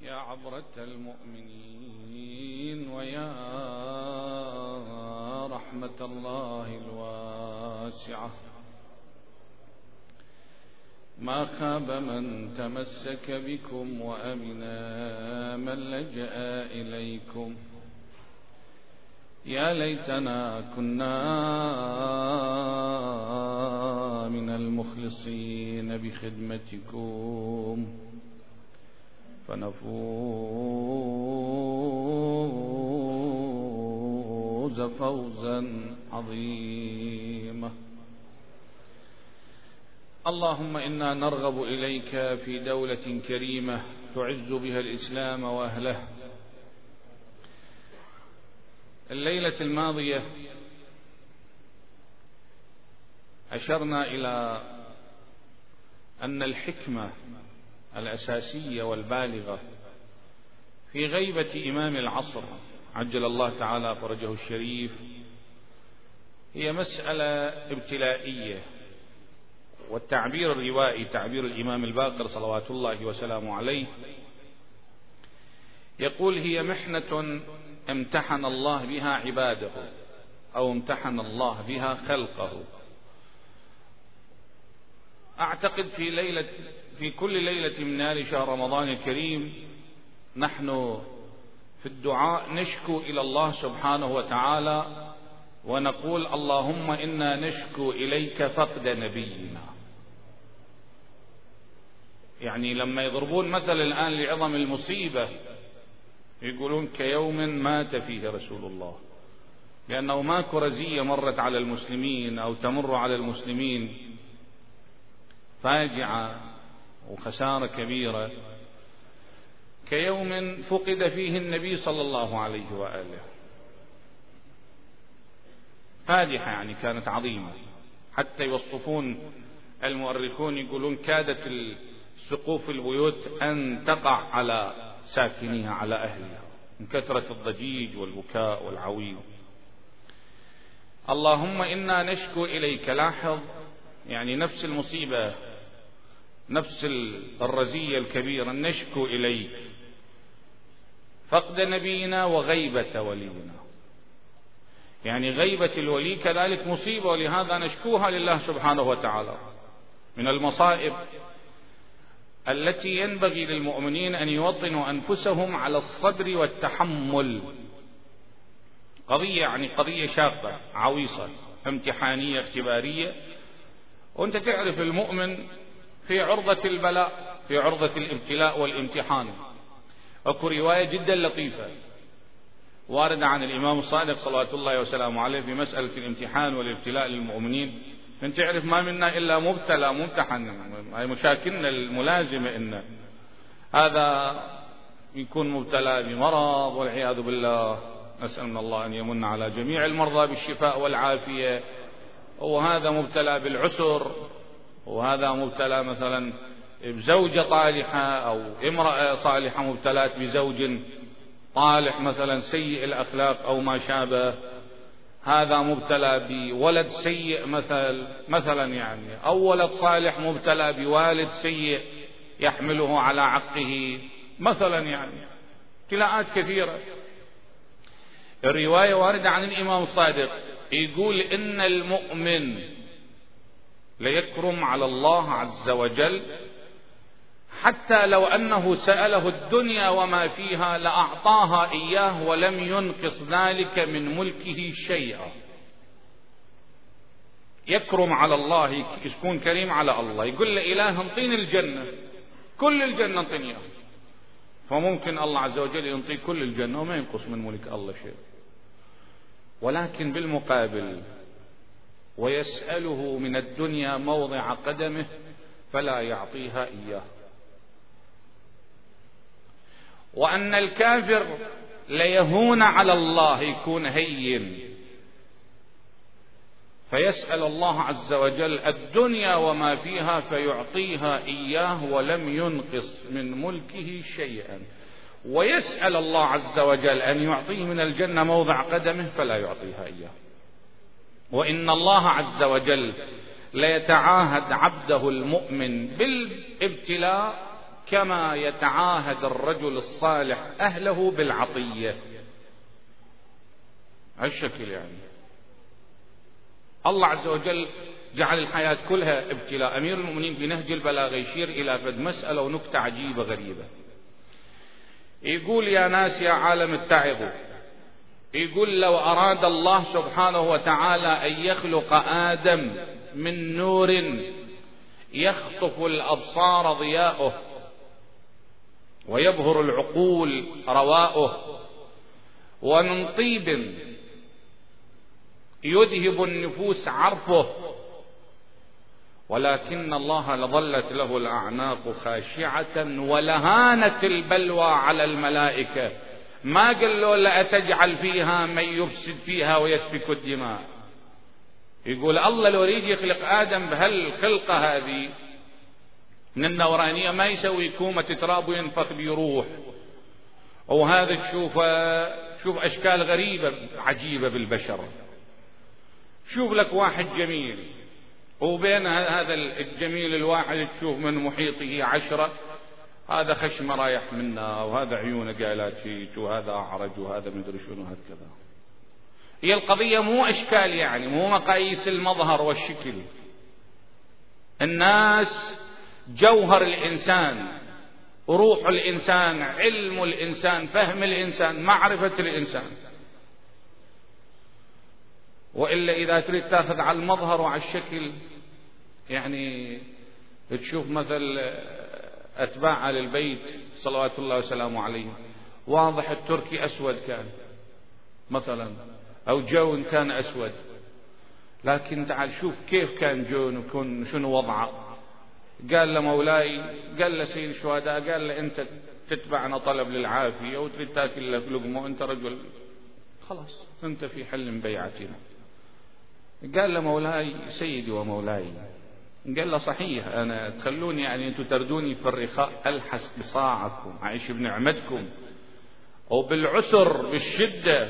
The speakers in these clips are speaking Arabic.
يا عبرة المؤمنين ويا رحمة الله الواسعة، ما خاب من تمسك بكم وأمنا من لجأ إليكم. يا ليتنا كنا من المخلصين بخدمتكم فنفوز فوزا عظيما. اللهم إنا نرغب إليك في دولة كريمة تعز بها الإسلام وأهله. الليلة الماضية أشرنا إلى أن الحكمة الأساسية والبالغة في غيبة إمام العصر عجل الله تعالى فرجه الشريف هي مسألة ابتلائية، والتعبير الروائي تعبير الإمام الباقر صلوات الله وسلامه عليه يقول هي محنة امتحن الله بها عباده أو امتحن الله بها خلقه. أعتقد في كل ليلة من ليالي شهر رمضان الكريم نحن في الدعاء نشكو إلى الله سبحانه وتعالى ونقول اللهم إنا نشكو إليك فقد نبينا. يعني لما يضربون مثل الآن لعظم المصيبة يقولون كيوم مات فيه رسول الله، لأنه ماكو رزية مرت على المسلمين أو تمر على المسلمين فاجعة وخسارة كبيرة كيوم فقد فيه النبي صلى الله عليه وآله. فادحة يعني كانت عظيمة، حتى يوصفون المؤرخون يقولون كادت سقوف البيوت أن تقع على ساكنيها على أهلها من كثرة الضجيج والبكاء والعويل. اللهم إنا نشكو إليك. لاحظ يعني نفس المصيبة نفس الرزية الكبيرة نشكو إليك فقد نبينا وغيبة ولينا. يعني غيبة الولي كذلك مصيبة، ولهذا نشكوها لله سبحانه وتعالى. من المصائب التي ينبغي للمؤمنين أن يوطنوا أنفسهم على الصبر والتحمل. قضية يعني قضية شاقة عويصة امتحانية اختبارية، وأنت تعرف المؤمن في عرضة البلاء في عرضة الابتلاء والامتحان. أكو رواية جدا لطيفة واردة عن الإمام الصادق صلوات الله وسلامه عليه في مسألة الامتحان والابتلاء للمؤمنين. أنت تعرف ما منا إلا مبتلى ممتحن، هاي مشاكلنا الملازمة إن هذا يكون مبتلى بمرض والعياذ بالله، نسأل من الله أن يمن على جميع المرضى بالشفاء والعافية، وهذا مبتلى بالعسر، وهذا مبتلى مثلا بزوجة طالحة أو امرأة صالحة مبتلات بزوج طالح مثلا سيء الأخلاق أو ما شابه، هذا مبتلى بولد سيء مثلا يعني، أو ولد صالح مبتلى بوالد سيء يحمله على عقه مثلا، يعني ابتلاءات كثيرة. الرواية واردة عن الإمام الصادق يقول إن المؤمن ليكرم على الله عز وجل حتى لو أنه سأله الدنيا وما فيها لأعطاها إياه ولم ينقص ذلك من ملكه شيئا. يكرم على الله، يكون كريم على الله، يقول له إله انطيني الجنة، كل الجنة انطيني إياها، فممكن الله عز وجل ينطي كل الجنة وما ينقص من ملك الله شيء. ولكن بالمقابل ويسأله من الدنيا موضع قدمه فلا يعطيها إياه. وأن الكافر ليهون على الله، يكون هين، فيسأل الله عز وجل الدنيا وما فيها فيعطيها إياه ولم ينقص من ملكه شيئا، ويسأل الله عز وجل أن يعطيه من الجنة موضع قدمه فلا يعطيها إياه. وإن الله عز وجل ليتعاهد عبده المؤمن بالابتلاء كما يتعاهد الرجل الصالح أهله بالعطية. هالشكل يعني الله عز وجل جعل الحياة كلها ابتلاء. أمير المؤمنين بنهج البلاغة يشير إلى فد مسألة ونكتة عجيبة غريبة. يقول يا ناس يا عالم اتعظوا، يقول لو أراد الله سبحانه وتعالى أن يخلق آدم من نور يخطف الأبصار ضياؤه ويبهر العقول رواؤه، ومن طيب يذهب النفوس عرفه، ولكن الله لظلت له الأعناق خاشعة ولهانت البلوى على الملائكة، ما قال له لأتجعل فيها من يفسد فيها ويسفك الدماء. يقول الله لو يريد يخلق آدم بهالخلقة هذه من النورانية ما يسوي كومة تراب وينفخ بروح، وهذا تشوف أشكال غريبة عجيبة بالبشر. شوف لك واحد جميل وبين هذا الجميل الواحد تشوف من محيطه 10، هذا خشمه رايح منا، وهذا عيونه قالت فيك، وهذا أعرج، وهذا مدري شنو، هذا كذا. هي القضية مو أشكال يعني، مو مقاييس المظهر والشكل. الناس جوهر الإنسان، روح الإنسان، علم الإنسان، فهم الإنسان، معرفة الإنسان. وإلا إذا تريد تأخذ على المظهر وعلى الشكل، يعني تشوف مثل أتباع آل البيت صلوات الله وسلامه عليه، واضح التركي أسود كان مثلا، أو جون كان أسود، لكن تعال شوف كيف كان جون وكون شنو وضعه. قال له مولاي، قال له سيد الشهداء، قال له أنت تتبعنا طلب للعافية وتريد تاكل لك لقمة وأنت رجل، خلاص أنت في حل بيعتنا. قال له مولاي سيدي ومولاي، قال له صحيح أنا تخلوني يعني أنتم تردوني في الرخاء ألحس بصاعكم، أعيش بنعمتكم، وبالعسر بالشدة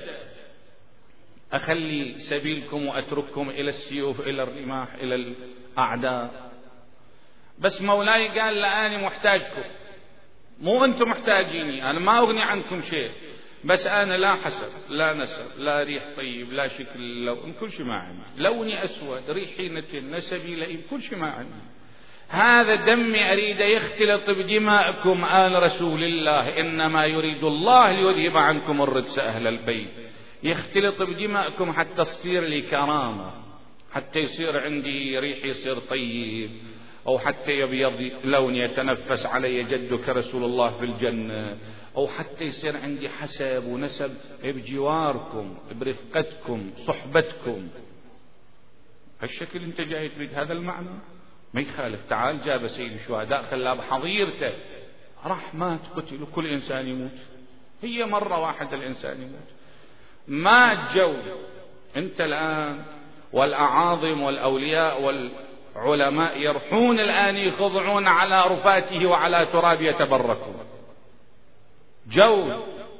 أخلي سبيلكم وأترككم إلى السيوف، إلى الرماح، إلى الأعداء. بس مولاي قال لأني محتاجكم، مو أنتم محتاجيني، أنا ما أغني عنكم شيء، بس أنا لا حسب لا نسب لا ريح طيب لا شكل لون، كل شيء ما عندي، لوني أسود ريحي نتن نسبي لئيم، كل شيء ما عندي. هذا دمي أريد يختلط بدمائكم آل رسول الله، إنما يريد الله ليذهب عنكم الرجس أهل البيت. يختلط بدمائكم حتى تصير لي كرامة، حتى يصير عندي ريح يصير طيب، أو حتى يبيض لون يتنفس علي جدك رسول الله في الجنة، أو حتى يصير عندي حسب ونسب بجواركم برفقتكم صحبتكم. هالشكل أنت جاي تريد هذا المعنى؟ ما يخالف. تعال جاب سيد الشهداء خلاه بحظيرته، راح مات قتل، وكل إنسان يموت، هي مرة واحدة الإنسان يموت. ما جو أنت الآن والأعاظم والأولياء والعلماء يرحون الآن يخضعون على رفاته وعلى تراب يتبركون. جو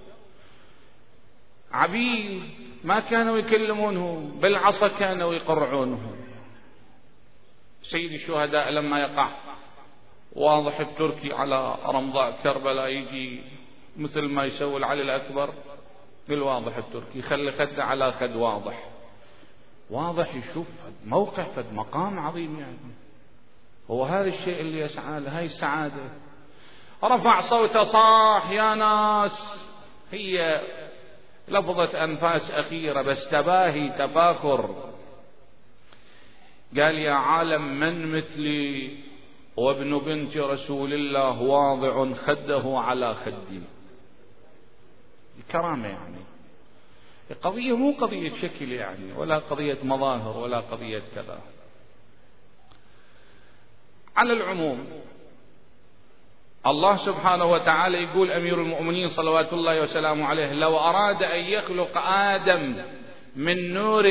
عبيد ما كانوا يكلمونه، بالعصا كانوا يقرعونه. سيد الشهداء لما يقع واضح التركي على رمضاء كربلاء يجي مثل ما يسوي العلي الأكبر بالواضح التركي، يخلي خد على خد واضح يشوف موقع فد مقام عظيم يعني. هو هذا الشيء اللي يسعى له، هاي السعادة. رفع صوته صاح يا ناس، هي لفظة أنفاس أخيرة بس تباهي تفاخر. قال يا عالم من مثلي وابن بنت رسول الله واضع خده على خدي. الكرامة يعني قضية مو قضية شكل يعني، ولا قضية مظاهر، ولا قضية كذا. على العموم الله سبحانه وتعالى يقول أمير المؤمنين صلوات الله وسلامه عليه لو أراد أن يخلق آدم من نور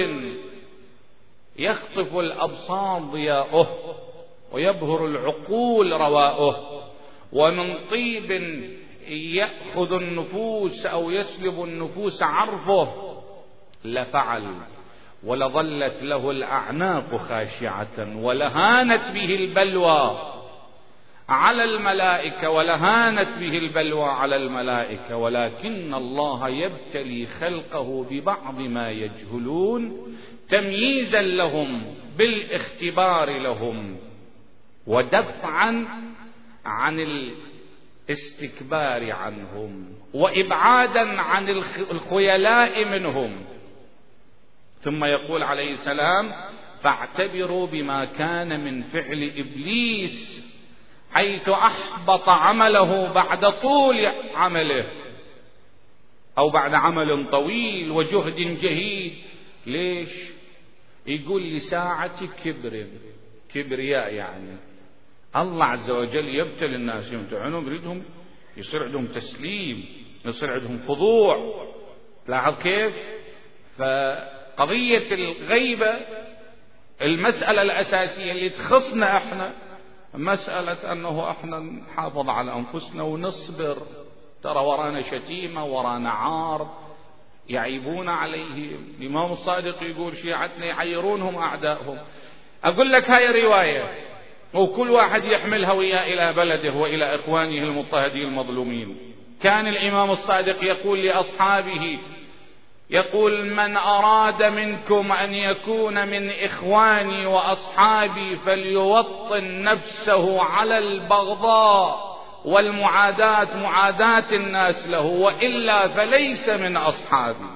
يخطف الأبصار ضياؤه ويبهر العقول رواؤه، ومن طيب يأخذ النفوس أو يسلب النفوس عرفه لفعل، ولظلت له الأعناق خاشعة ولهانت به البلوى على الملائكة ولهانت به البلوى على الملائكة، ولكن الله يبتلي خلقه ببعض ما يجهلون تمييزا لهم بالاختبار لهم ودفعا عن الاستكبار عنهم وإبعادا عن الخيلاء منهم. ثم يقول عليه السلام: فاعتبروا بما كان من فعل إبليس حيث أحبط عمله بعد طول عمله أو بعد عمل طويل وجهد جهيد. ليش؟ يقول لساعة كبرياء، يعني الله عز وجل يبتلي الناس يمتعنهم، يريدهم يصير عندهم تسليم، يصير عندهم خضوع. لاحظ كيف؟ فقضية الغيبة المسألة الأساسية اللي تخصنا احنا مسألة أنه احنا نحافظ على أنفسنا ونصبر. ترى ورانا شتيمة، ورانا عار يعيبون عليه. الإمام الصادق يقول: شيعتنا يعيرونهم أعدائهم. أقول لك هاي رواية، وكل واحد يحملها وياه إلى بلده وإلى إخوانه المضطهدين المظلومين. كان الإمام الصادق يقول لأصحابه، يقول: من أراد منكم أن يكون من إخواني وأصحابي فليوطن نفسه على البغضاء والمعاداة، معاداة الناس له، وإلا فليس من أصحابي.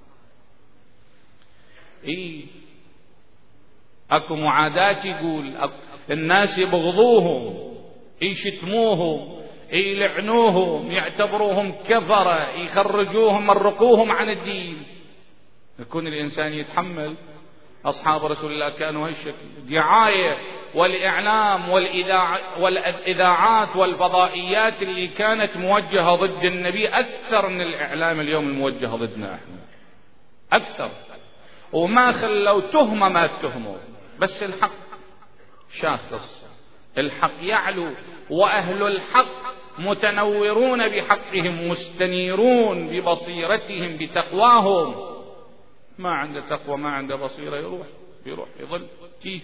أكو معاداة، يقول الناس يبغضوهم، يشتموهم، يلعنوهم، يعتبروهم كفرة، يخرجوهم، يمرقوهم عن الدين. يكون الإنسان يتحمل. أصحاب رسول الله كانوا هالشكل. دعاية والإعلام والإذاعات والفضائيات اللي كانت موجهة ضد النبي أكثر من الإعلام اليوم الموجه ضدنا احنا، أكثر. وما خلوا تهمة ما تهموا، بس الحق شاخص، الحق يعلو، وأهل الحق متنورون بحقهم، مستنيرون ببصيرتهم بتقواهم. ما عنده تقوى، ما عنده بصيرة، يروح يظل تيه.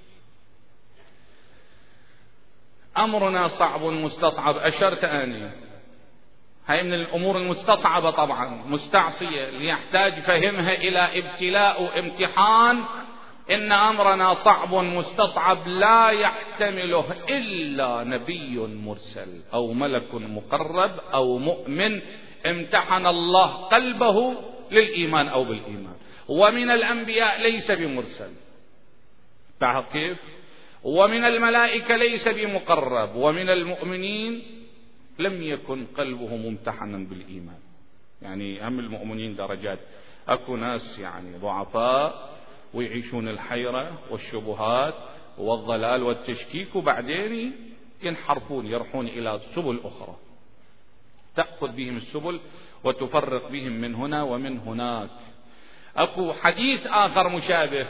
أمرنا صعب مستصعب، أشرت آني، هاي من الأمور المستصعبة طبعا، مستعصية، ليحتاج فهمها إلى ابتلاء وامتحان. إن أمرنا صعب مستصعب لا يحتمله إلا نبي مرسل أو ملك مقرب أو مؤمن امتحن الله قلبه للإيمان أو بالإيمان. ومن الأنبياء ليس بمرسل، تعرف كيف؟ ومن الملائكة ليس بمقرب، ومن المؤمنين لم يكن قلبه ممتحنا بالإيمان. يعني هم المؤمنين درجات، أكو ناس يعني ضعفاء ويعيشون الحيرة والشبهات والضلال والتشكيك، وبعدين ينحرفون، يرحون إلى سبل أخرى تأخذ بهم السبل وتفرق بهم من هنا ومن هناك. أكو حديث آخر مشابه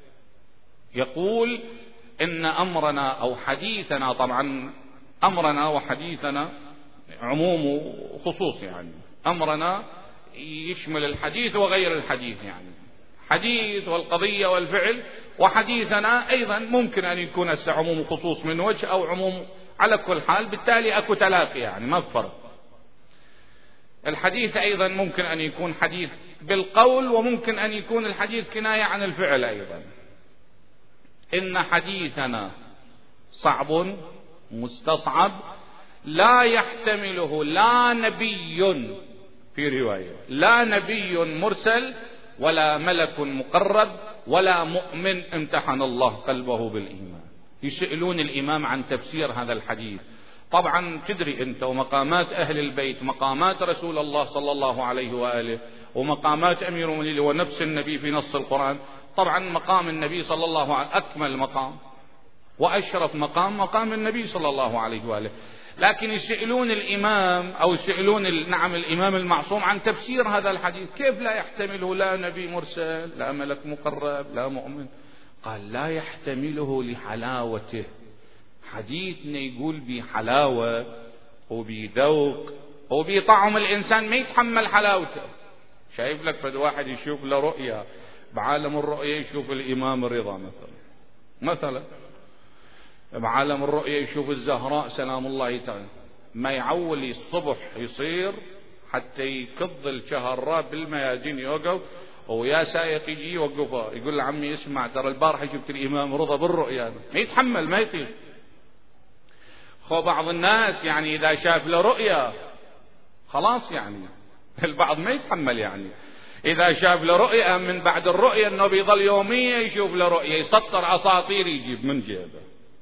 يقول إن أمرنا أو حديثنا، طبعا أمرنا وحديثنا عموم وخصوص، يعني أمرنا يشمل الحديث وغير الحديث، يعني حديث والقضية والفعل، وحديثنا أيضا ممكن أن يكون عموم وخصوص من وجه أو عموم على كل حال، بالتالي أكو تلاقي، يعني ما فرق. الحديث أيضا ممكن أن يكون حديث بالقول، وممكن أن يكون الحديث كناية عن الفعل أيضا. إن حديثنا صعب مستصعب لا يحتمله لا نبي، في رواية لا نبي مرسل ولا ملك مقرب ولا مؤمن امتحن الله قلبه بالإيمان. يسألون الإمام عن تفسير هذا الحديث. طبعا تدري أنت ومقامات أهل البيت، مقامات رسول الله صلى الله عليه وآله، ومقامات أمير المؤمنين ونفس النبي في نص القرآن. طبعا مقام النبي صلى الله عليه وآله أكمل مقام وأشرف مقام النبي صلى الله عليه وآله، لكن يسألون الإمام أو يسألون الإمام المعصوم عن تفسير هذا الحديث. كيف لا يحتمله لا نبي مرسل لا ملك مقرب لا مؤمن؟ قال لا يحتمله لحلاوته. حديثنا يقول بحلاوة وبذوق وبطعم، الإنسان ما يتحمل حلاوته. شايف لك فد واحد يشوف له رؤيا بعالم الرؤيا، يشوف الإمام الرضا مثلا بعالم الرؤية يشوف الزهراء سلام الله تعالى، ما يعول الصبح يصير حتى يكض الشهراء بالميادين يوقف، ويا سائق يجي يوقفه يقول له عمي اسمع ترى البارحة شفت الإمام رضا بالرؤيا، ما يتحمل ما يطيق. خو بعض الناس يعني إذا شاف له رؤيا خلاص يعني البعض ما يتحمل، يعني إذا شاف له رؤيا من بعد الرؤيا أنه بيظل يوميا يشوف له رؤيا يسطر أساطير يجيب من جيبه.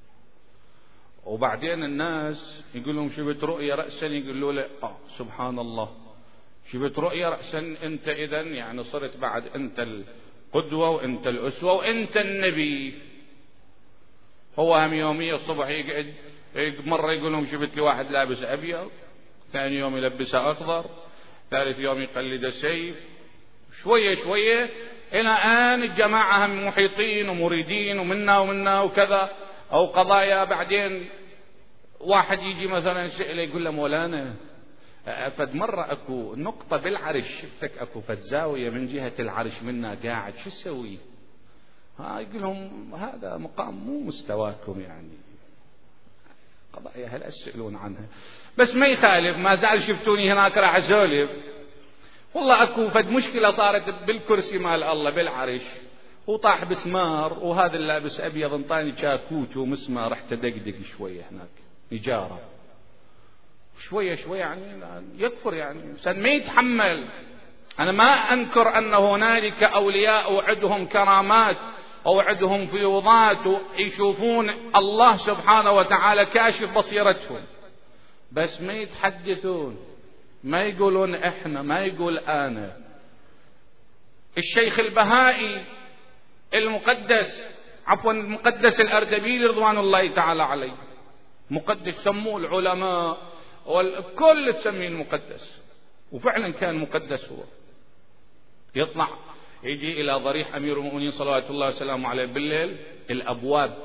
وبعدين الناس يقول لهم شفت رؤيا رأسا، يقولوا له سبحان الله شفت رؤيا رأسا، أنت إذن يعني صرت بعد أنت القدوة وأنت الأسوة وأنت النبي. هو هم يوميا الصبح يقعد مرة يقول لهم شفت لي واحد لابس أبيض، ثاني يوم يلبسه أخضر، ثالث يوم يقلد سيف، شوية شوية إلى آن الجماعة هم محيطين ومريدين ومنا ومنا وكذا أو قضايا. بعدين واحد يجي مثلا سئله يقول له مولانا فد مرة أكو نقطة بالعرش شفتك أكو فد زاوية من جهة العرش منا قاعد شو تسوي؟ يقول لهم هذا مقام مو مستواكم، يعني قضايا هل أسألون عنها بس ما يخالف، ما زال شفتوني هناك راح أسولف. والله أكو فد مشكلة صارت بالكرسي مال الله بالعرش، وطاح بسمار، وهذا اللابس أبيض انطاني شاكوت ومسمار رح تدقدق شوية هناك نجارة شوية شوية، يعني يكفر يعني إنسان ما يتحمل. أنا ما أنكر أن هنالك أولياء وعدهم كرامات أو عدهم فيوضات يشوفون الله سبحانه وتعالى كاشف بصيرتهم، بس ما يتحدثون، ما يقولون إحنا، ما يقول أنا. الشيخ البهائي المقدس الأردبيلي رضوان الله تعالى عليه، مقدس سموه العلماء والكل تسميه المقدس، وفعلا كان مقدس هو. يطلع يجي إلى ضريح أمير المؤمنين صلوات الله وسلامه عليه بالليل، الأبواب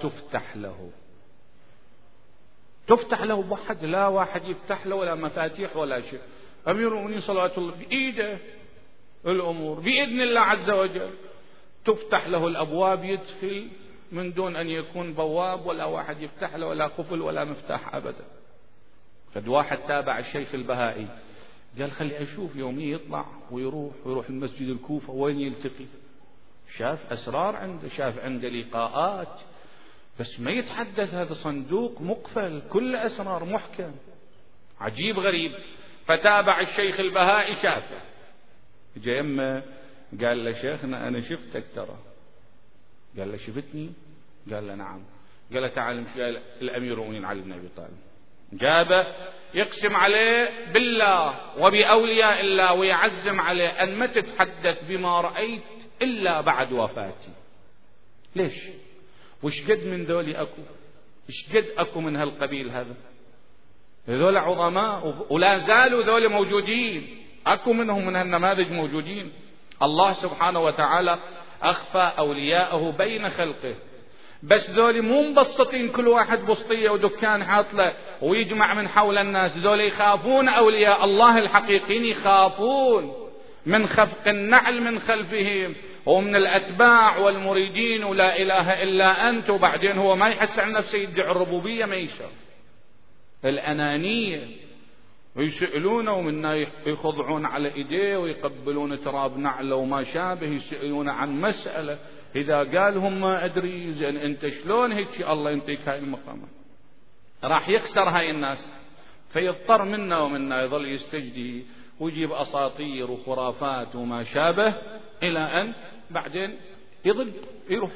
تفتح له بواحد، لا واحد يفتح له ولا مفاتيح ولا شيء. أمير المؤمنين صلوات الله بإيده الأمور بإذن الله عز وجل، تفتح له الأبواب يدخل من دون أن يكون بواب ولا واحد يفتح له ولا قفل ولا مفتاح أبدا. قد واحد تابع الشيخ البهائي قال خلي أشوف يومي يطلع ويروح المسجد الكوفة وين يلتقي، شاف أسرار عنده، شاف عنده لقاءات، بس ما يتحدث، هذا صندوق مقفل كل أسرار محكم عجيب غريب. فتابع الشيخ البهائي شافه، جاء يمه قال له شيخنا أنا شفتك ترى. قال له شفتني؟ قال له نعم. قال له تعال قال الأمير المؤمنين علي بن أبي طالب، جابه يقسم عليه بالله وبأولياء الله ويعزم عليه أن ما تتحدث بما رأيت إلا بعد وفاتي. ليش؟ وش قد من ذولي أكو؟ وش قد أكو من هالقبيل هذا؟ ذول عظماء ولا زالوا ذول موجودين، أكو منهم من هالنماذج موجودين. الله سبحانه وتعالى أخفى أولياءه بين خلقه، بس ذولي مو مبسطين كل واحد بسطية ودكان حاطله ويجمع من حول الناس، ذولي يخافون أولياء الله الحقيقيين، يخافون من خفق النعل من خلفهم ومن الأتباع والمريدين ولا إله إلا أنت. وبعدين هو ما يحس عن نفسه يدعي الربوبية، ما يشعر الأنانية، ويسألونه ومنا يخضعون على إيديه ويقبلون تراب نعله وما شابه، يسألون عن مسألة إذا قالهم ما أدري زين أنت شلون هيك الله ينطيك هاي المقامات، راح يخسر هاي الناس، فيضطر منا ومنا يظل يستجدي ويجيب أساطير وخرافات وما شابه إلى أن بعدين يضل يروح.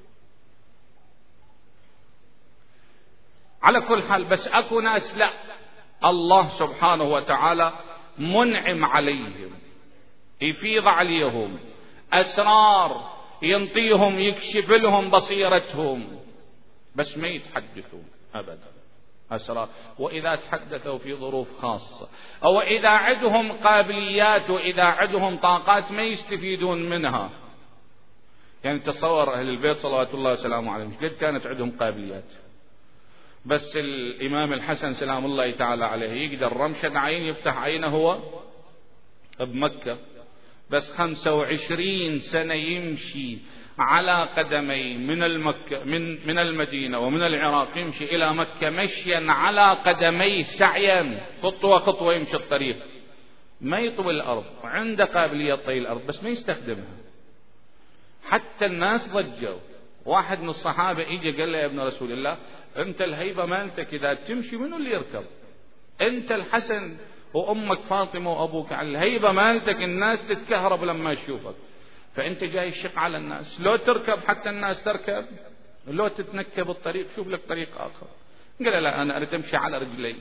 على كل حال بس أكو ناس لا، الله سبحانه وتعالى منعم عليهم، يفيض عليهم أسرار، ينطيهم يكشف لهم بصيرتهم، بس ما يتحدثون أبدا أسرار. وإذا تحدثوا في ظروف خاصة أو إذا عندهم قابليات وإذا عندهم طاقات ما يستفيدون منها. يعني تصور أهل البيت صلوات الله وسلامه عليهم قد كانت عندهم قابليات، بس الإمام الحسن سلام الله تعالى عليه يقدر رمشة عين يفتح عينه هو بمكة، بس 25 سنة يمشي على قدمي من المدينة ومن العراق، يمشي إلى مكة مشيا على قدمي سعيا، خطوة خطوة يمشي الطريق، ما يطوي الأرض، عنده قابلية طي الأرض بس ما يستخدمها. حتى الناس ضجوا. واحد من الصحابة إجا قال له يا ابن رسول الله أنت الهيبة مالتك إذا تمشي منو اللي يركب؟ أنت الحسن وأمك فاطمة وأبوك على الهيبة مالتك، الناس تتكهرب لما يشوفك، فأنت جاي الشق على الناس، لو تركب حتى الناس تركب، لو تتنكب الطريق شوف لك طريق آخر. قال لا أنا أريد أمشي على رجلي.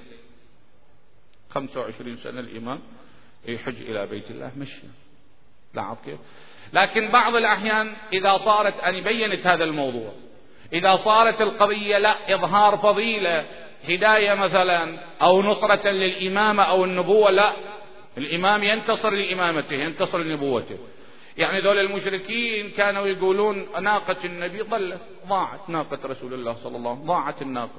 25 سنة الإمام يحج إلى بيت الله مشي. لاحظ كيف؟ لكن بعض الأحيان إذا صارت، أنا بينت هذا الموضوع، إذا صارت القضية لا إظهار فضيلة هداية مثلا أو نصرة للإمامة أو النبوة، لا، الإمام ينتصر لإمامته ينتصر لنبوته. يعني ذول المشركين كانوا يقولون ناقة النبي ضاعت ناقة رسول الله صلى الله عليه وسلم، ضاعت الناقة،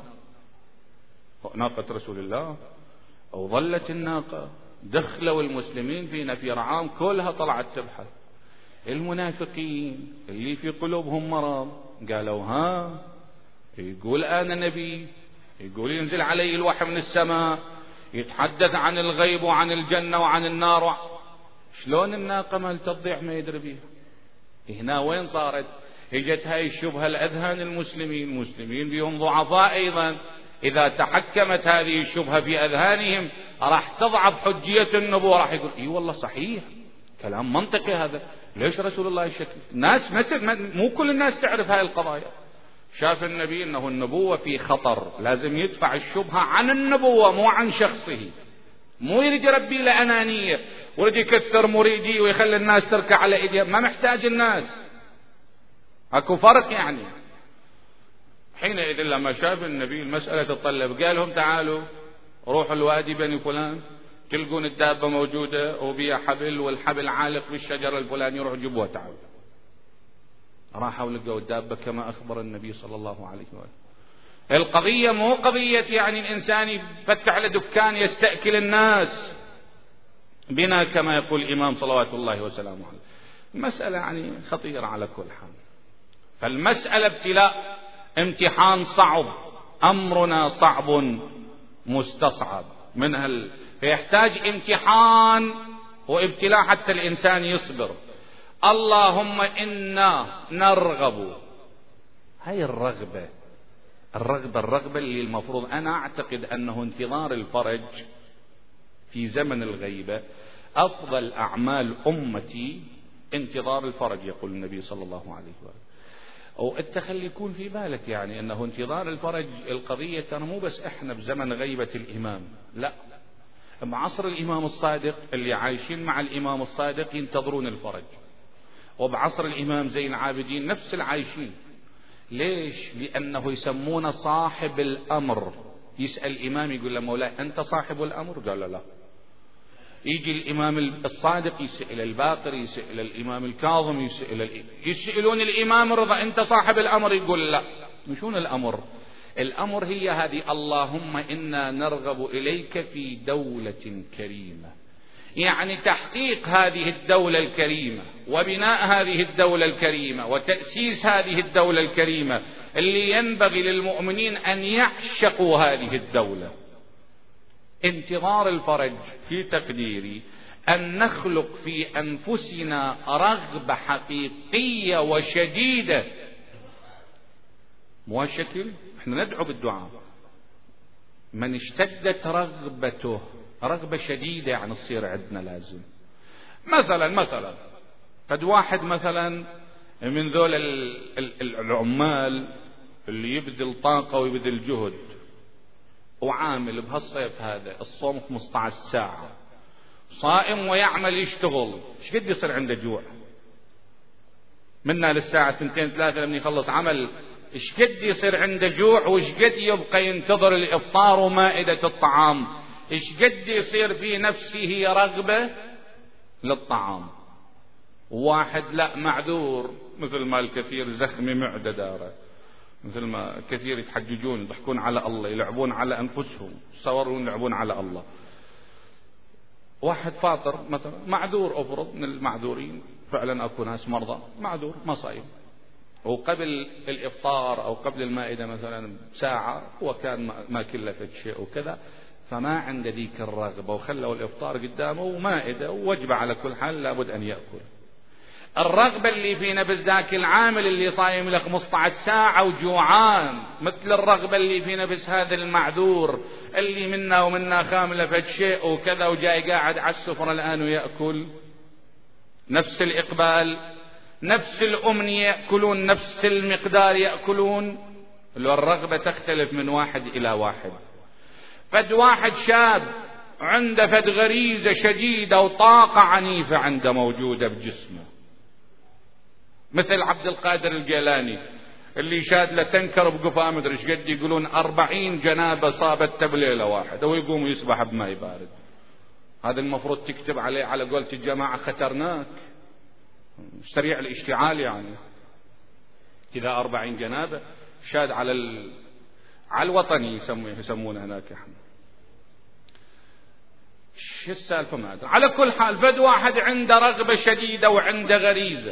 ناقة رسول الله أو ظلت الناقة. دخلوا المسلمين في رعام كلها طلعت تبحث. المنافقين اللي في قلوبهم مرض قالوا ها يقول أنا نبي، يقول ينزل علي الوحي من السماء، يتحدث عن الغيب وعن الجنة وعن النار، شلون الناقة ما تضيع ما يدري بيها؟ هنا وين صارت؟ اجت هاي الشبهة لأذهان المسلمين بهم ضعفاء أيضا، إذا تحكمت هذه الشبهة في أذهانهم راح تضعف حجية النبوة، راح يقول إي والله صحيح كلام منطقي هذا، ليش رسول الله يشكك؟ ناس مو كل الناس تعرف هاي القضايا. شاف النبي أنه النبوة في خطر، لازم يدفع الشبهة عن النبوة مو عن شخصه، مو يريد يربي له أنانية ويريد يكثر مريدي ويخلي الناس تركع على إيديه، ما محتاج الناس، اكو فرق يعني. حينئذ لما شاف النبي المسألة تطلب قال لهم تعالوا روحوا الوادي بني فلان، تلقون الدابة موجودة وبيها حبل والحبل عالق بالشجرة الفلاني، يروحوا جيبوها تعالوا. راحوا لقوا الدابة كما أخبر النبي صلى الله عليه وسلم. القضية مو قضية يعني الإنسان يفتح على دكان يستأكل الناس بنا كما يقول الإمام صلوات الله وسلامه عليه. مسألة يعني خطيرة على كل حال. فالمسألة ابتلاء، امتحان صعب، أمرنا صعب مستصعب فيحتاج امتحان وابتلاء حتى الإنسان يصبر. اللهم إنا نرغب، هاي الرغبة اللي المفروض، أنا أعتقد أنه انتظار الفرج في زمن الغيبة أفضل أعمال أمتي انتظار الفرج، يقول النبي صلى الله عليه وسلم. والتخلي يكون في بالك يعني أنه انتظار الفرج القضية ترى مو بس إحنا بزمن غيبة الإمام، لا، بعصر الإمام الصادق اللي عايشين مع الإمام الصادق ينتظرون الفرج، وبعصر الإمام زين العابدين نفس العايشين. ليش؟ لأنه يسمونه صاحب الأمر. يسأل الإمام يقول له مولاي أنت صاحب الأمر؟ قال له لا. يجي الإمام الصادق يسأل الباقر، يسأل الإمام الكاظم، يسألون الإمام الرضا أنت صاحب الأمر؟ يقول لا. مشون الأمر؟ الأمر هي هذه، اللهم إنا نرغب إليك في دولة كريمة، يعني تحقيق هذه الدولة الكريمة وبناء هذه الدولة الكريمة وتأسيس هذه الدولة الكريمة اللي ينبغي للمؤمنين أن يعشقوا هذه الدولة. انتظار الفرج في تقديري أن نخلق في أنفسنا رغبة حقيقية وشديدة، مو شكل احنا ندعو بالدعاء من اشتدت رغبته، رغبة شديدة يعني تصير عندنا لازم. مثلا قد واحد مثلا من ذول العمال اللي يبذل طاقة ويبذل جهد وعامل بهالصيف هذا الصوم 15 ساعة، صائم ويعمل يشتغل، ايش قد يصير عنده جوع؟ منا للساعة 2-3 لما يخلص عمل ايش قد يصير عنده جوع، وايش قد يبقى ينتظر الإفطار ومائدة الطعام، ايش قد يصير في نفسه رغبة للطعام. واحد لا معذور، مثل ما الكثير زخم معدة داره، مثل ما كثير يتحججون يضحكون على الله، يلعبون على أنفسهم، يصورون يلعبون على الله. واحد فاطر مثلا معذور، أفرض من المعذورين، فعلا أكو ناس مرضى معذور ما صايم، وقبل الإفطار أو قبل المائدة مثلا ساعة هو كان ما كلفت شيء وكذا، فما عنده ذيك الرغبة، وخلوا الإفطار قدامه ومائدة ووجبة على كل حال لابد أن يأكل. الرغبة اللي في نفس ذاك العامل اللي صايم له 15 ساعة وجوعان، مثل الرغبة اللي في نفس هذا المعذور اللي منا ومنا خاملة فد شيء وكذا وجاي قاعد على السفرة الآن ويأكل. نفس الإقبال، نفس الأمنية يأكلون، نفس المقدار يأكلون. الرغبة تختلف من واحد إلى واحد. فد واحد شاب عنده فد غريزة شديدة وطاقة عنيفة عنده موجودة بجسمه، مثل عبد القادر الجيلاني اللي شاد له تنكر بقفاه مدري ايش قد، يقولون 40 جنابة صابته بليلة واحدة ويقوم يسبح بماء بارد. هذا المفروض تكتب عليه على قولة الجماعة خطرناك، سريع الاشتعال يعني. إذا 40 جنابة شاد على الوطني يسمونه هناك احنا. شو السالفة ما أدري. على كل حال فد واحد عنده رغبة شديدة وعنده غريزة،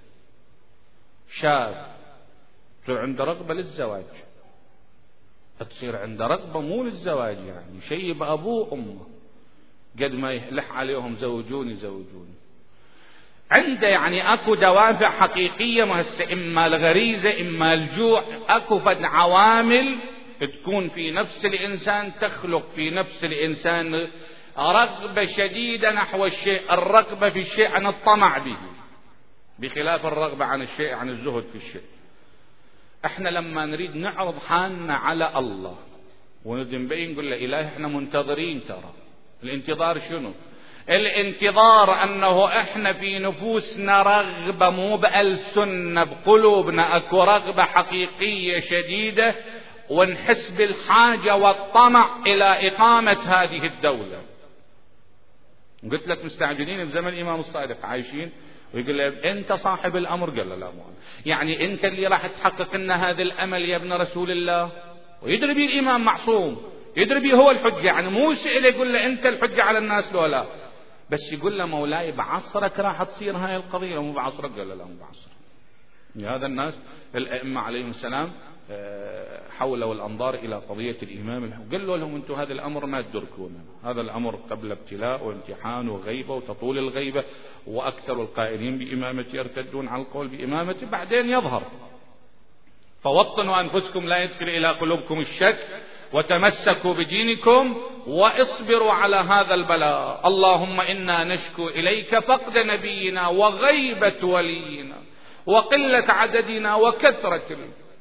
شاب تصير عنده رغبة للزواج، تصير عنده رغبة مو للزواج يعني شيء بأبوه أمه، قد ما يلح عليهم زوجوني زوجوني. عنده يعني أكو دوافع حقيقية مهسة، إما الغريزة إما الجوع. أكو فد عوامل تكون في نفس الإنسان، تخلق في نفس الإنسان رغبة شديدة نحو الشيء. الرغبة في الشيء عن الطمع به، بخلاف الرغبة عن الشيء عن الزهد في الشيء. احنا لما نريد نعرض حالنا على الله ونبين نقول له إلهي احنا منتظرين، ترى الانتظار شنو؟ الانتظار أنه احنا في نفوسنا رغبة، مو بألسننا، بقلوبنا أكو رغبة حقيقية شديدة، ونحس بالحاجة والطمع إلى إقامة هذه الدولة. قلت لك مستعجلين بزمن الإمام الصادق عايشين، ويقول له أنت صاحب الأمر، قال له لا مو يعني أنت اللي راح تحقق لنا هذا الأمل يا ابن رسول الله. ويدري به الإمام معصوم، يدري به هو الحجة، يعني مو سئل يقول له أنت الحجة على الناس لو لا، بس يقول له مولاي بعصرك راح تصير هاي القضية، مو بعصرك. قال له لا مو بعصرك. هذا الناس الأئمة عليهم السلام حولوا الأنظار إلى قضية الإمام، قالوا لهم أنتم هذا الأمر ما تدركونه، هذا الأمر قبل ابتلاء وامتحان وغيبة وتطول الغيبة، وأكثر القائلين بإمامته يرتدون على القول بإمامته بعدين يظهر. فوطنوا أنفسكم لا يدخل إلى قلوبكم الشك، وتمسكوا بدينكم واصبروا على هذا البلاء. اللهم إنا نشكو إليك فقد نبينا وغيبة ولينا وقلة عددنا وكثرة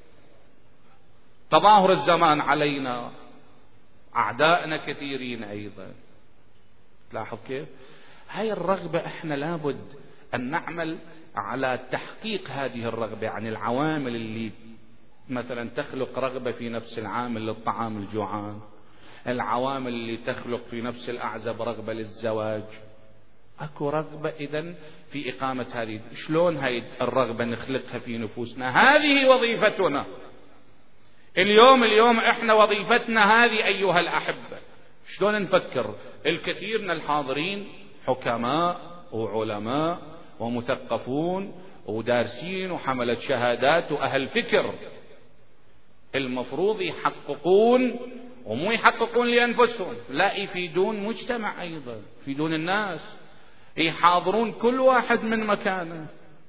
تظاهر الزمان علينا، أعدائنا كثيرين أيضا. تلاحظ كيف هاي الرغبة احنا لابد أن نعمل على تحقيق هذه الرغبة عن العوامل اللي مثلا تخلق رغبة في نفس العامل للطعام الجوعان، العوامل اللي تخلق في نفس الأعزب رغبة للزواج. أكو رغبة إذن في إقامة هذه. شلون هاي الرغبة نخلقها في نفوسنا؟ هذه وظيفتنا اليوم احنا وظيفتنا هذه أيها الأحبة. شلون نفكر؟ الكثير من الحاضرين حكماء وعلماء ومثقفون ودارسين وحملة شهادات وأهل فكر، المفروض يحققون، ومو يحققون لأنفسهم، لا يفيدون مجتمع أيضا، يفيدون الناس، يحاضرون كل واحد من مكانه.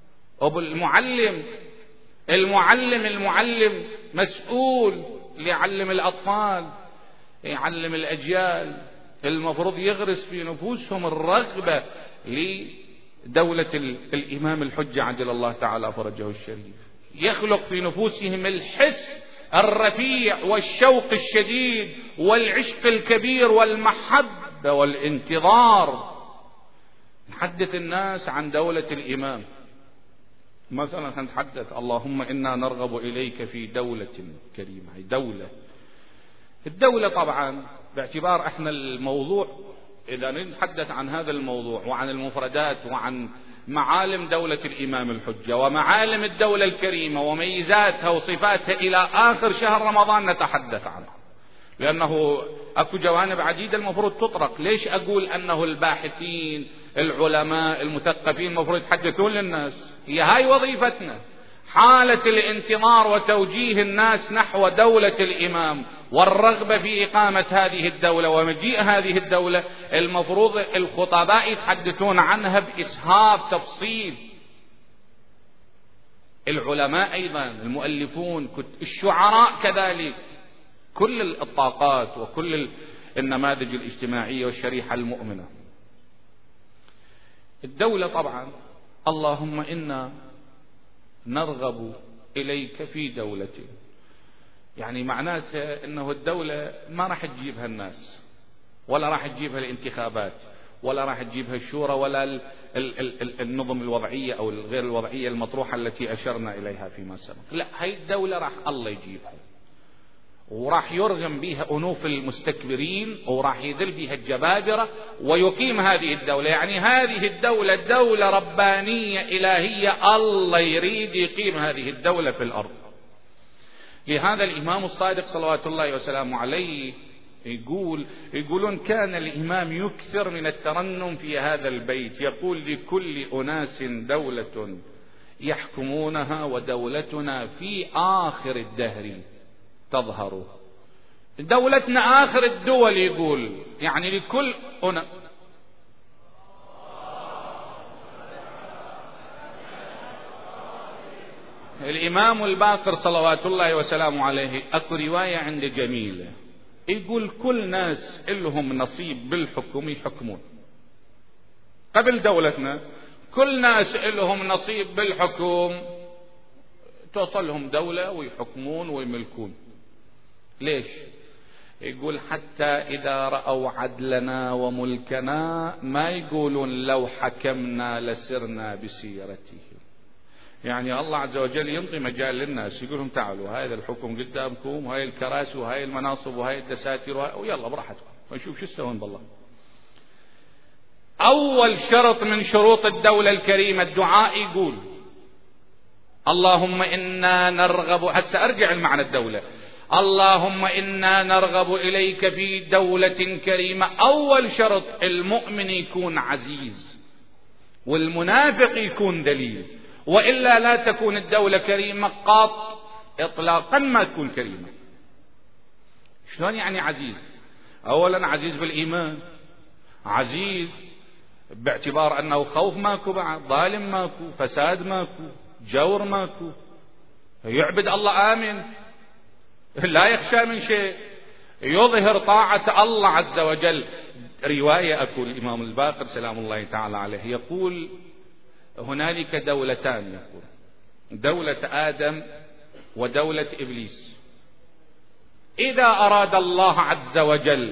المعلم مسؤول ليعلم الأطفال، يعلم الأجيال، المفروض يغرس في نفوسهم الرغبة لدولة الإمام الحجة عجل الله تعالى فرجه الشريف، يخلق في نفوسهم الحس الرفيع والشوق الشديد والعشق الكبير والمحبة والانتظار. نحدث الناس عن دولة الإمام، مثلا نتحدث اللهم إنا نرغب إليك في دولة كريمة. الدولة طبعا باعتبار احنا الموضوع، إذا نتحدث عن هذا الموضوع وعن المفردات وعن معالم دولة الإمام الحجة ومعالم الدولة الكريمة وميزاتها وصفاتها إلى آخر شهر رمضان نتحدث عنها، لأنه اكو جوانب عديدة المفروض تطرق. ليش اقول انه الباحثين العلماء المثقفين المفروض يتحدثون للناس؟ هي هاي وظيفتنا، حالة الانتظار وتوجيه الناس نحو دولة الإمام والرغبة في إقامة هذه الدولة ومجيء هذه الدولة. المفروض الخطباء يتحدثون عنها بإسهاب تفصيل، العلماء أيضا، المؤلفون، الشعراء كذلك، كل الطاقات وكل النماذج الاجتماعية والشريحة المؤمنة. الدولة طبعا اللهم إنا نرغب إليك في دولتي، يعني معناتها أنه الدولة ما راح تجيبها الناس، ولا راح تجيبها الانتخابات، ولا راح تجيبها الشورى، ولا النظم الوضعية أو الغير الوضعية المطروحة التي أشرنا إليها فيما سبق. لا، هاي الدولة راح الله يجيبها، وراح يرغم بها أنوف المستكبرين، وراح يذل بها الجبابرة، ويقيم هذه الدولة. يعني هذه الدولة دولة ربانية إلهية، الله يريد يقيم هذه الدولة في الأرض. لهذا الإمام الصادق صلوات الله وسلامه عليه يقولون كان الإمام يكثر من الترنم في هذا البيت، يقول لكل أناس دولة يحكمونها ودولتنا في آخر الدهر تظهر. دولتنا آخر الدول، يقول يعني لكل الإمام الباقر صلوات الله وسلامه عليه أكو رواية عند جميلة، يقول كل ناس لهم نصيب بالحكم يحكمون. قبل دولتنا كل ناس لهم نصيب بالحكم، توصل لهم دولة ويحكمون ويملكون. ليش؟ يقول حتى إذا رأوا عدلنا وملكنا ما يقولون لو حكمنا لسرنا بسيرته. يعني الله عز وجل ينطي مجال للناس، يقولهم تعالوا هذا الحكم قدامكم، وهاي الكراسي وهاي المناصب وهاي الدساتير ويلا براحتكم ونشوف شو تسوون بالله. أول شرط من شروط الدولة الكريمة الدعاء، يقول اللهم إنا نرغب، هسه أرجع المعنى الدولة، اللهم إنا نرغب إليك في دولة كريمة. أول شرط المؤمن يكون عزيز والمنافق يكون ذليل، وإلا لا تكون الدولة كريمة قط إطلاقا، ما تكون كريمة. شلون يعني عزيز؟ أولا عزيز بالإيمان، عزيز باعتبار أنه خوف ماكو، بعد ظالم ماكو، فساد ماكو، جور ماكو، يعبد الله آمن لا يخشى من شيء، يظهر طاعة الله عز وجل. رواية أكو الإمام الباقر سلام الله تعالى عليه يقول هنالك دولتان، يقول دولة آدم ودولة إبليس. إذا أراد الله عز وجل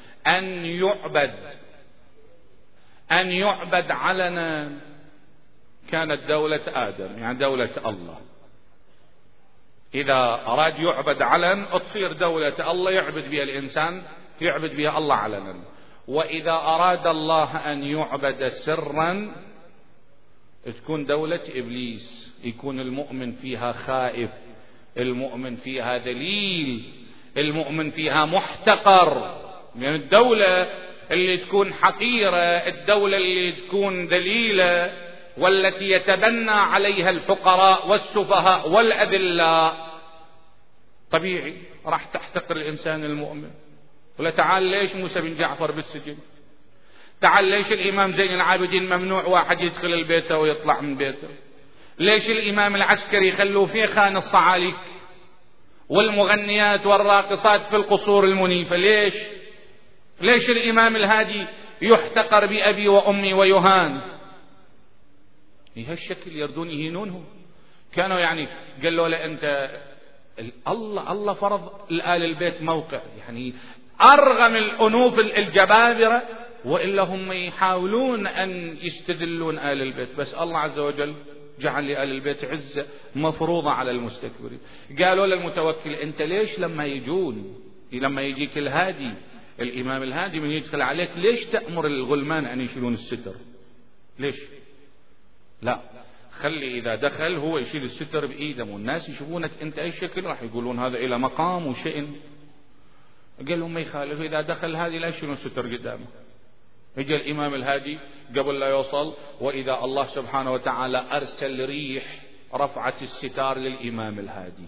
أن يعبد علنا كانت دولة آدم، يعني دولة الله. إذا أراد يعبد علنا تصير دولة الله يعبد بها الإنسان، يعبد بها الله علنا. وإذا أراد الله أن يعبد سرا تكون دولة إبليس، يكون المؤمن فيها خائف، المؤمن فيها ذليل، المؤمن فيها محتقر. يعني الدولة اللي تكون حقيرة، الدولة اللي تكون ذليلة، والتي يتبنى عليها الفقراء والسفهاء والأذلاء، طبيعي راح تحتقر الإنسان المؤمن. ولا تعال ليش موسى بن جعفر بالسجن، تعال ليش الإمام زين العابدين ممنوع واحد يدخل البيت ويطلع من بيته، ليش الإمام العسكري يخلوا فيه خان الصعاليك والمغنيات والراقصات في القصور المنيفة، ليش الإمام الهادي يحتقر بأبي وأمي ويهان؟ بهالشكل يردون يهينونه. كانوا يعني قالوا له أنت الله فرض لآل البيت موقع، يعني أرغم الأنوف الجبابرة، وإلا هم يحاولون أن يستدلون آل البيت، بس الله عز وجل جعل لآل البيت عزة مفروضة على المستكبرين. قالوا للمتوكل أنت ليش لما يجيك الهادي الإمام الهادي من يدخل عليك ليش تأمر الغلمان أن يشيلون الستر؟ ليش؟ لا، خلي إذا دخل هو يشيل الستر بإيده، والناس يشوفونك أنت أي شكل راح يقولون هذا إلى مقام وشأن. قال لهم ما يخالف، إذا دخل هذه لا شنو ستر قدامه. اجى الإمام الهادي قبل لا يوصل، وإذا الله سبحانه وتعالى أرسل ريح رفعت الستار للإمام الهادي.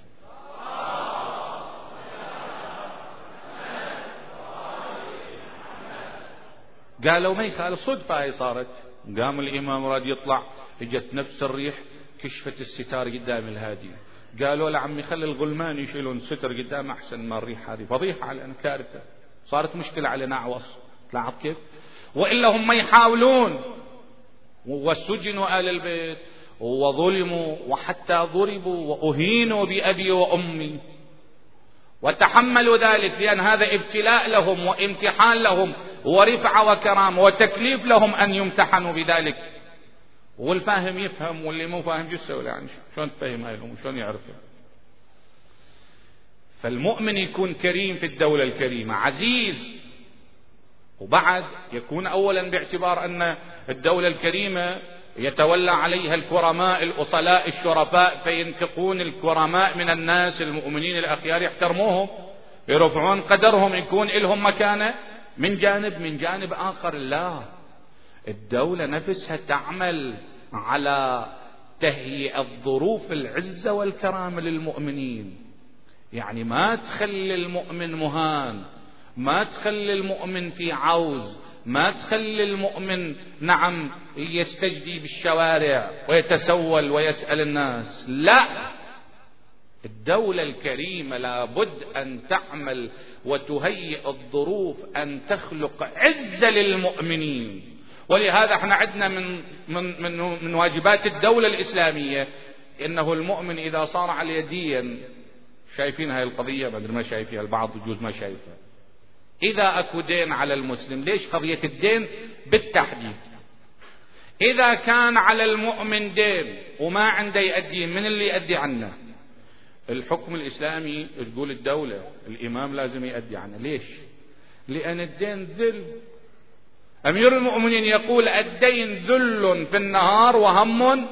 قالوا ما يخالف، صدفة هي صارت. قام الإمام راد يطلع، اجت نفس الريح كشفت الستار قدام الهادي. قالوا له عمي خلي الغلمان يشيلون الستر قدام أحسن ما الريح هذه، فضيحة علينا، كارثة، صارت مشكلة علينا أعوص. لاحظ كيف؟ وإلا هم يحاولون، وسجنوا آل البيت وظلموا وحتى ضربوا وأهينوا بأبي وأمي، وتحملوا ذلك لأن هذا ابتلاء لهم وامتحان لهم ورفعة وكرامة وتكليف لهم أن يمتحنوا بذلك. والفاهم يفهم واللي مو فاهم يسوي يعني شلون تفهم هاي لهم شلون يعرفها. فالمؤمن يكون كريم في الدولة الكريمة، عزيز، وبعد يكون أولا باعتبار أن الدولة الكريمة يتولى عليها الكرماء الأصلاء الشرفاء، فينتقون الكرماء من الناس المؤمنين الأخيار، يحترموهم يرفعون قدرهم، يكون لهم مكانة. من جانب آخر لا، الدولة نفسها تعمل على تهيئة ظروف العزة والكرامة للمؤمنين، يعني ما تخلي المؤمن مهان، ما تخلي المؤمن في عوز، ما تخلي المؤمن يستجدي بالشوارع ويتسول ويسأل الناس. لا، الدولة الكريمة لابد أن تعمل وتهيئ الظروف أن تخلق عزة للمؤمنين. ولهذا احنا عندنا من واجبات الدولة الإسلامية إنه المؤمن إذا صار على دين، شايفين هاي القضية؟ بدل ما شايفها البعض يجوز ما شايفها. إذا أكو دين على المسلم، ليش قضية الدين بالتحديد؟ إذا كان على المؤمن دين وما عنده يؤدي، من اللي يؤدي عنه؟ الحكم الإسلامي تقول الدولة الإمام لازم يؤدي عنه. ليش؟ لأن الدين ذل. أمير المؤمنين يقول الدين ذل في النهار وهم.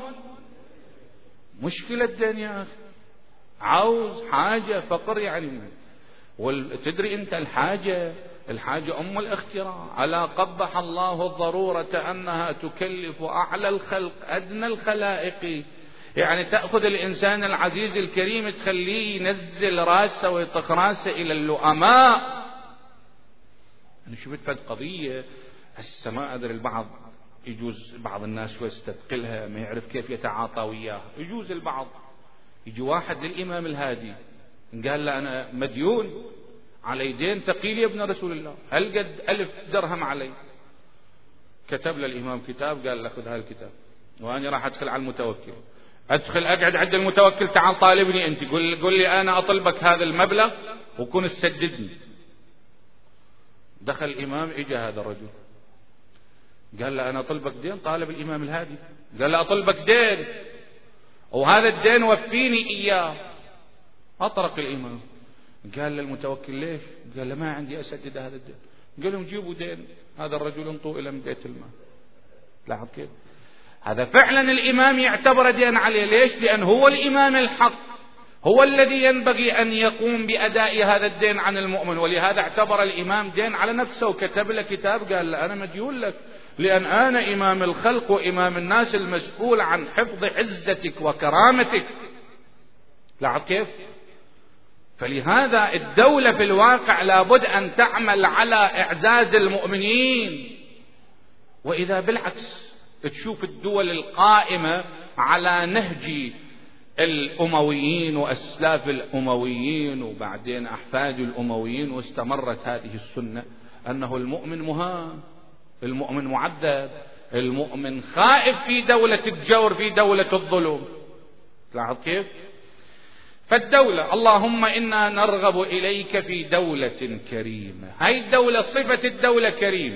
مشكلة الدين يا أخي، عوز، حاجة، فقر يعني. وتدري أنت الحاجة أم الاختراع. ألا قبح الله الضرورة أنها تكلف أعلى الخلق أدنى الخلائق. يعني تأخذ الإنسان العزيز الكريم تخليه ينزل راسه ويطخ راسه إلى اللؤماء. أنا شفت فد قضية هسه ما أدري، البعض يجوز بعض الناس شوي يستثقلها ما يعرف كيف يتعاطى وياه. يجوز البعض يجي واحد للإمام الهادي قال له أنا مديون علي دين ثقيل يا ابن رسول الله، هل قد 1000 درهم علي؟ كتب له الإمام كتاب، قال له خذ هذا الكتاب وأنا راح أدخل على المتوكل، أدخل أقعد عند المتوكل، تعال طالبني أنت، قل لي أنا أطلبك هذا المبلغ وكن تسددني. دخل الإمام، إجا هذا الرجل قال له أنا أطلبك دين، طالب الإمام الهادي، قال له أطلبك دين وهذا الدين وفيني إياه. أطرق الإمام، قال للمتوكل ليش؟ قال له ما عندي أسدد هذا الدين. قال لهم جيبوا دين هذا الرجل انطوه إلى بيت المال. لاحظ كيف؟ هذا فعلا الإمام يعتبر دين عليه. ليش؟ لأن هو الإمام الحق، هو الذي ينبغي أن يقوم بأداء هذا الدين عن المؤمن. ولهذا اعتبر الإمام دين على نفسه وكتب له كتاب، قال له أنا مديون لك لأن أنا إمام الخلق وإمام الناس المسؤول عن حفظ عزتك وكرامتك. لاحظ كيف؟ فلهذا الدولة في الواقع لابد أن تعمل على إعزاز المؤمنين. وإذا بالعكس تشوف الدول القائمة على نهج الأمويين وأسلاف الأمويين وبعدين أحفاد الأمويين، واستمرت هذه السنة، أنه المؤمن مهان، المؤمن معذب، المؤمن خائف في دولة الجور، في دولة الظلم. لاحظ كيف؟ فالدولة، اللهم إنا نرغب إليك في دولة كريمة. هاي الدولة صفة الدولة كريمة.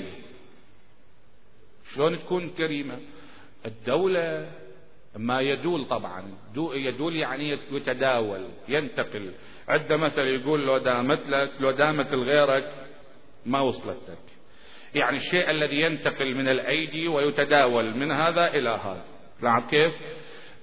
شلون تكون كريمة؟ الدولة ما يدول، طبعا يدول يعني يتداول، ينتقل. عندما مثل يقول لو دامت لك لو دامت لغيرك ما وصلت لك، يعني الشيء الذي ينتقل من الأيدي ويتداول من هذا إلى هذا. لاحظ كيف؟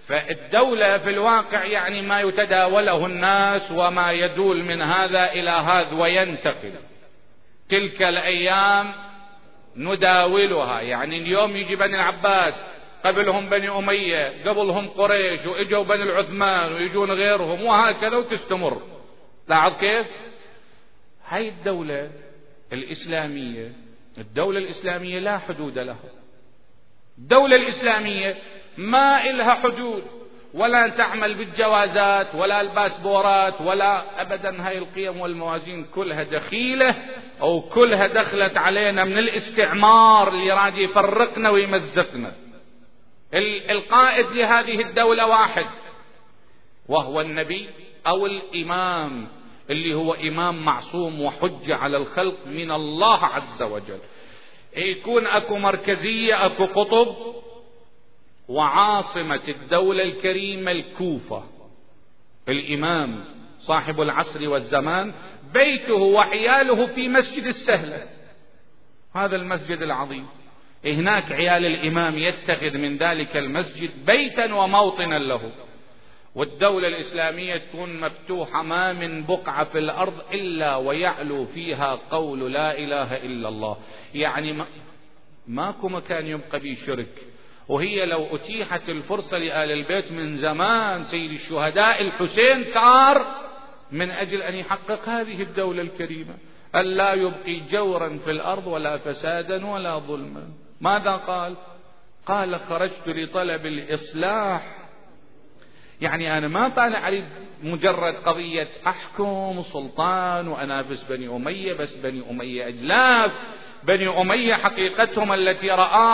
فالدولة في الواقع يعني ما يتداوله الناس وما يدول من هذا إلى هذا وينتقل. تلك الأيام نداولها، يعني اليوم يجي بني العباس، قبلهم بني أمية، قبلهم قريش، وإجوا بني العثمان، ويجون غيرهم، وهكذا وتستمر. لاحظ كيف؟ هاي الدولة الإسلامية، الدولة الإسلامية لا حدود لها. الدولة الإسلامية ما إلها حدود، ولا تعمل بالجوازات ولا الباسبورات ولا أبدا. هاي القيم والموازين كلها دخيلة، أو كلها دخلت علينا من الاستعمار اللي راد يفرقنا ويمزقنا. القائد لهذه الدولة واحد، وهو النبي أو الإمام، اللي هو إمام معصوم وحجة على الخلق من الله عز وجل. يكون أكو مركزية، أكو قطب، وعاصمة الدولة الكريمة الكوفة، الإمام صاحب العصر والزمان، بيته وعياله في مسجد السهلة، هذا المسجد العظيم. هناك عيال الإمام يتخذ من ذلك المسجد بيتا وموطنا له. والدولة الإسلامية تكون مفتوحة، ما من بقعة في الأرض إلا ويعلو فيها قول لا إله إلا الله. يعني ماكو مكان يبقى به شرك. وهي لو أتيحت الفرصة لآل البيت من زمان سيد الشهداء الحسين ثار من أجل أن يحقق هذه الدولة الكريمة، أن لا يبقي جورا في الأرض ولا فسادا ولا ظلما. ماذا قال؟ قال: خرجت لطلب الإصلاح. يعني أنا ما طالع علي مجرد قضية أحكم سلطان وأنافس بني أمية، بس بني أمية أجلاف. بني أمية حقيقتهم التي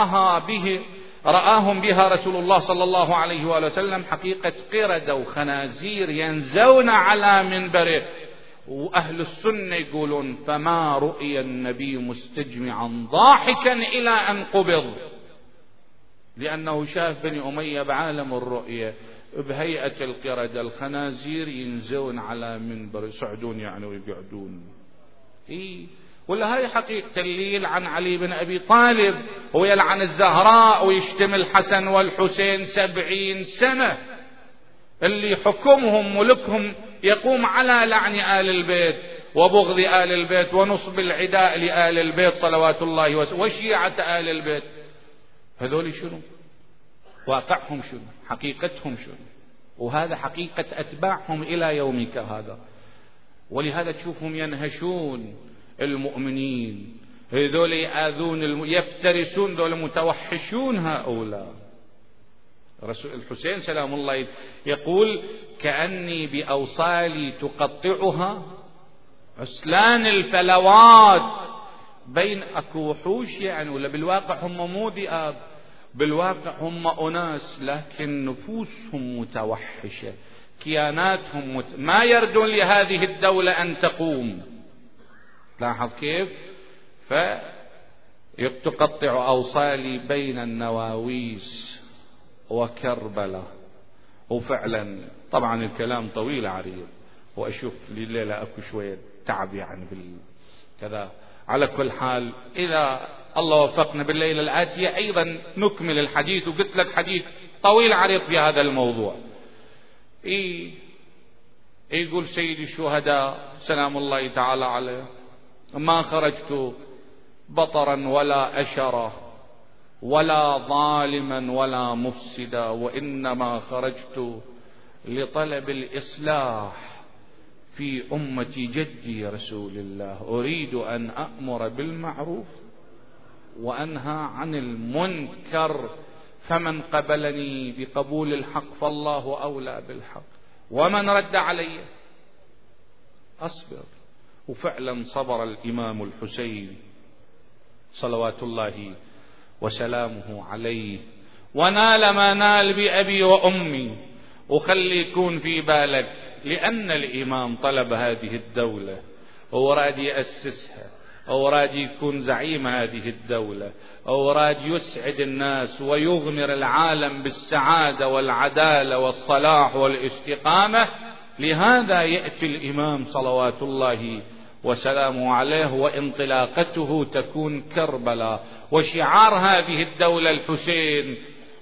رآهم بها رسول الله صلى الله عليه وآله وسلم حقيقة قردة وخنازير ينزون على منبره. وأهل السنة يقولون: فما رؤي النبي مستجمعا ضاحكا إلى أن قبض، لأنه شاف بني أمية بعالم الرؤية بهيئة القردة الخنازير ينزون على منبر، يصعدون يعني ويقعدون. ولا هاي حقيقة اللي يلعن علي بن أبي طالب ويلعن الزهراء ويشتم الحسن والحسين 70 سنة، اللي حكمهم ملكهم يقوم على لعن آل البيت وبغض آل البيت ونصب العداء لآل البيت صلوات الله وشيعة آل البيت. هذول شنو؟ واقعهم شنو؟ حقيقتهم شنو؟ وهذا حقيقة أتباعهم إلى يومك هذا. ولهذا تشوفهم ينهشون المؤمنين، هذول يآذون يفترسون، ذول متوحشون هؤلاء. رسول الحسين سلام الله يقول: كأني بأوصالي تقطعها عسلان الفلوات. بين أكو وحوش يعني، ولا بالواقع هم مو ذئاب، بالواقع هم أناس، لكن نفوسهم متوحشة، كياناتهم ما يردون لهذه الدولة أن تقوم. لاحظ كيف؟ فتقطع أوصالي بين النواويس وكربلة. وفعلا طبعا الكلام طويل عريض، وأشوف الليلة أكو شوية تعب يعني كذا. على كل حال، إذا الله وفقنا بالليلة الآتية أيضا نكمل الحديث، وقلت لك حديث طويل عريض في هذا الموضوع. يقول سيد الشهداء سلام الله تعالى عليه: ما خرجت بطرا ولا أشرا ولا ظالما ولا مفسدا، وإنما خرجت لطلب الإصلاح في أمة جدي رسول الله، أريد أن أأمر بالمعروف وأنهى عن المنكر، فمن قبلني بقبول الحق فالله أولى بالحق، ومن رد علي أصبر. وفعلا صبر الإمام الحسين صلوات الله وسلامه عليه، ونال ما نال بأبي وأمي. وخلي يكون في بالك، لأن الإمام طلب هذه الدولة وراد يأسسها، وراد يكون زعيم هذه الدولة، وراد يسعد الناس ويغمر العالم بالسعادة والعدالة والصلاح والاستقامة. لهذا يأتي الإمام صلوات الله وسلامه عليه، وانطلاقته تكون كربلاء، وشعار هذه الدولة الحسين،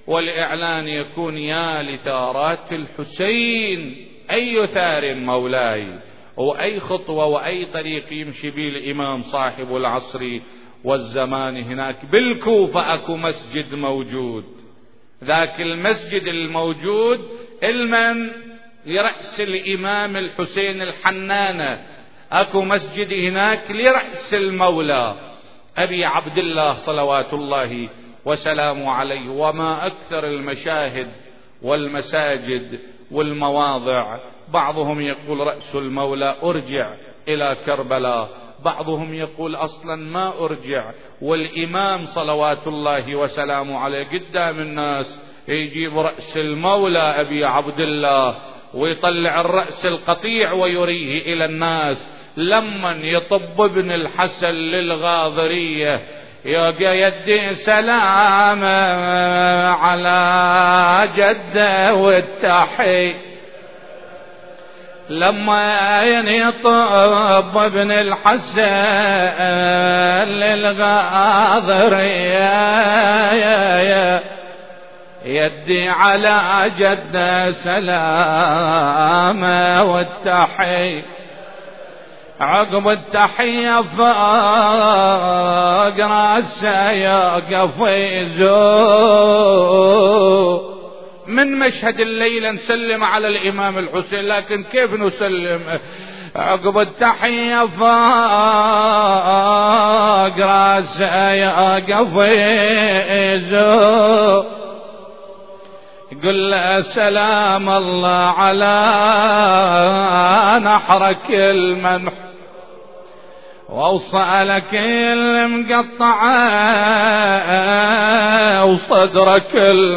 والإعلان يكون يا لثارات الحسين أي ثار مولاي، وأي خطوة وأي طريق يمشي به الإمام صاحب العصر والزمان. هناك بالكوفة أكو مسجد موجود، ذاك المسجد الموجود المن لرأس الإمام الحسين الحنانة، أكو مسجد هناك لرأس المولى أبي عبد الله صلوات الله وسلامه عليه. وما أكثر المشاهد والمساجد والمواضع، بعضهم يقول رأس المولى أرجع إلى كربلاء، بعضهم يقول أصلا ما أرجع، والإمام صلوات الله وسلامه عليه قدام الناس يجيب رأس المولى أبي عبد الله ويطلع الرأس القطيع ويريه إلى الناس. لمن يطب ابن الحسن للغاضرية يوقى يدي سلام على جده والتحي، لما يطب ابن الحسن للغاضرية يدي على جده سلام والتحي. عقب التحية فوق راسه يوقف يزور. من مشهد الليلة نسلم على الإمام الحسين، لكن كيف نسلم؟ عقب التحية فوق راسه يوقف يزور، قل له سلام الله على نحرك المنح، وأوصلك المقطعة وصدرك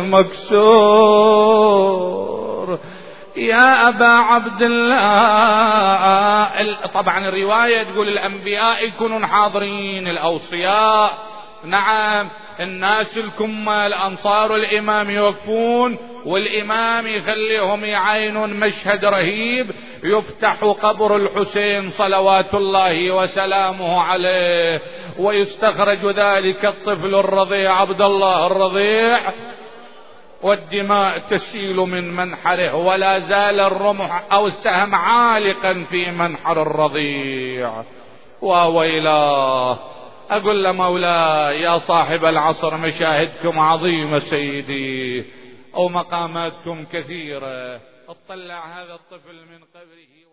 المكسور يا أبا عبد الله. طبعا الرواية تقول الأنبياء يكونون حاضرين، الأوصياء نعم، الناس الكمال أنصار الإمام يوقفون، والإمام يخليهم يعينون مشهد رهيب، يفتح قبر الحسين صلوات الله وسلامه عليه، ويستخرج ذلك الطفل الرضيع عبد الله الرضيع، والدماء تسيل من منحره، ولا زال الرمح أو السهم عالقا في منحر الرضيع. وويلاه. أقول لمولاي يا صاحب العصر مشاهدكم عظيمة سيدي، أو مقاماتكم كثيرة، اطلع هذا الطفل من قبره.